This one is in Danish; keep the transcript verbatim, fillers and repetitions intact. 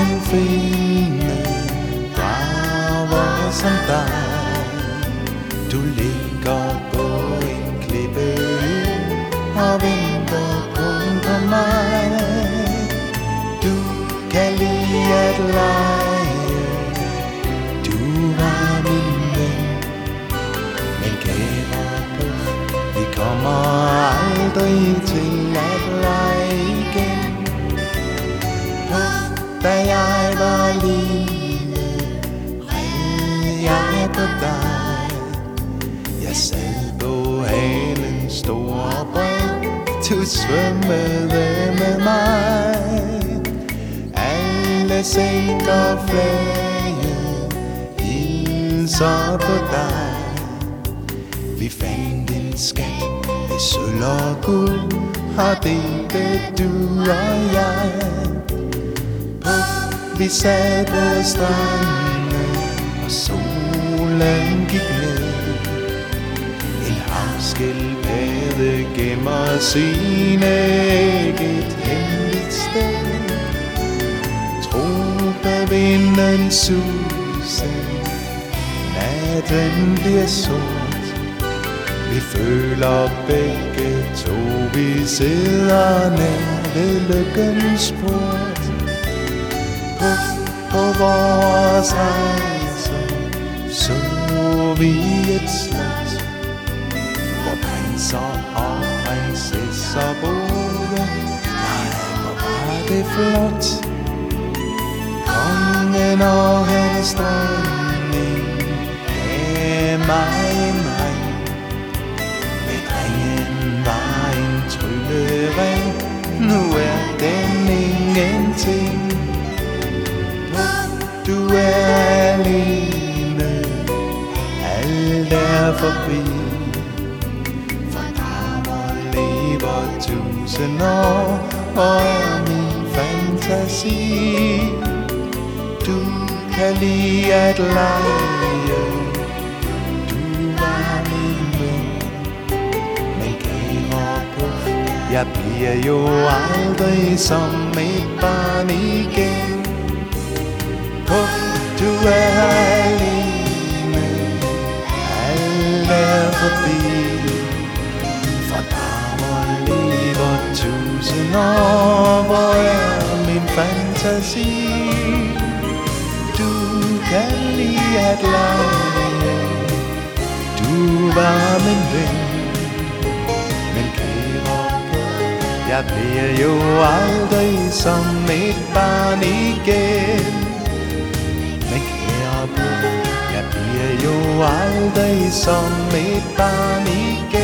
kan finde braver som dig. Du ligger på en klippe og venter kun på mig. Du kan lide at lege, du var min ven. Men kære Puff, vi kommer aldrig til at lege igen. Puff, da jeg var lille, red jeg på dig. Jeg sad på halen stor og bred, du svømmede med mig. Alle sænker flage hilser på dig. Vi fandt en skat af sølv og guld, har delte du og jeg. Puff, vi sad på stranden, og solen gik ned. En havskildpadde gemmer sine æg et hemmeligt sted. Tropevinden suser, natten bliver sort. Vi føler begge to, vi sidder nær ved lykkens port. Puff, på vores rejse så vi et slot, hvor prinser og prinsesser boede. Nej, hvor var det flot. Kongen og hans dronning gav mig en ring. Med ringen var en tryllering, nu er den ingenting. Puff, du er alene, alt er forbi. For drager lever tusind år, og er min fantasi. Du kan lide at lege, du var min ven. Men kære Puff, jeg bliver jo aldrig som et barn igen. Puff, du er alene, alt er forbi. For drager lever tusind år, hvor er min fantasi. Du kan lide at lege, du var min ven. Men kære Puff, jeg bliver jo aldrig som et barn igen. Men kære Puff, jeg bliver jo aldrig som et barn igen.